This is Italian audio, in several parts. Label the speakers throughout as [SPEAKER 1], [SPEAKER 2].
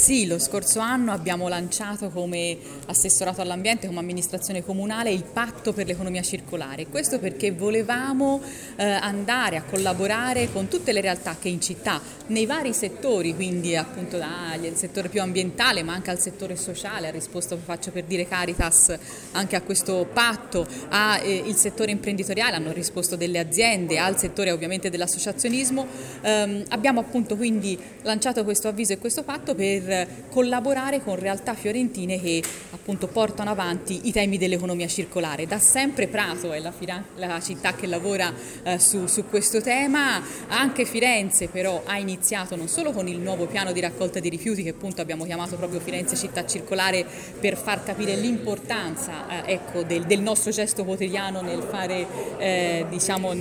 [SPEAKER 1] Sì, lo scorso anno abbiamo lanciato come assessorato all'ambiente, come amministrazione comunale, il patto per l'economia circolare. Questo perché volevamo andare a collaborare con tutte le realtà che in città, nei vari settori, quindi appunto dal settore più ambientale ma anche al settore sociale, ha risposto, faccio per dire Caritas, anche a questo patto, il settore imprenditoriale, hanno risposto delle aziende, al settore ovviamente dell'associazionismo. Abbiamo appunto quindi lanciato questo avviso e questo patto per collaborare con realtà fiorentine che appunto portano avanti i temi dell'economia circolare. Da sempre Prato è la città che lavora su questo tema, anche Firenze però ha iniziato non solo con il nuovo piano di raccolta dei rifiuti che appunto abbiamo chiamato proprio Firenze città circolare per far capire l'importanza ecco, del nostro gesto quotidiano nel fare diciamo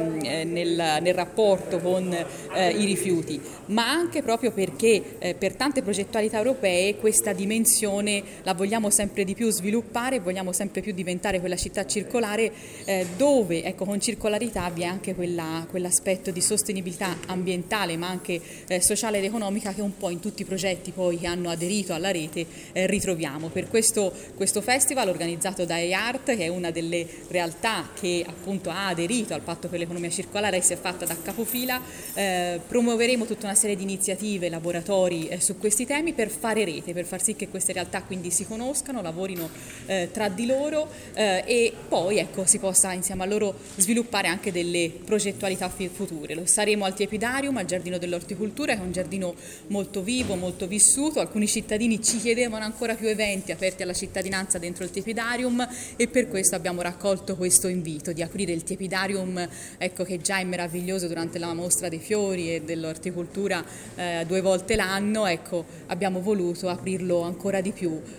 [SPEAKER 1] nel rapporto con i rifiuti, ma anche proprio perché per tante progettualità europee questa dimensione la vogliamo sempre di più sviluppare e vogliamo sempre più diventare quella città circolare dove ecco, con circolarità vi è anche quell'aspetto di sostenibilità ambientale ma anche sociale ed economica che un po' in tutti i progetti poi che hanno aderito alla rete ritroviamo. Per questo festival organizzato da EART, che è una delle realtà che appunto ha aderito al patto per l'economia circolare e si è fatta da capofila, promuoveremo tutta una serie di iniziative, laboratori su questi temi per fare rete, per far sì che queste realtà quindi si conoscano, lavorino tra di loro e poi ecco, si possa insieme a loro sviluppare anche delle progettualità future. Lo saremo al Tiepidarium, al Giardino dell'Orticoltura, che è un giardino molto vivo, molto vissuto. Alcuni cittadini ci chiedevano ancora più eventi aperti alla cittadinanza dentro il Tiepidarium e per questo abbiamo raccolto questo invito di aprire il Tiepidarium, ecco, che già è meraviglioso durante la mostra dei fiori e dell'orticoltura 2 volte l'anno. Ecco, abbiamo voluto aprirlo ancora di più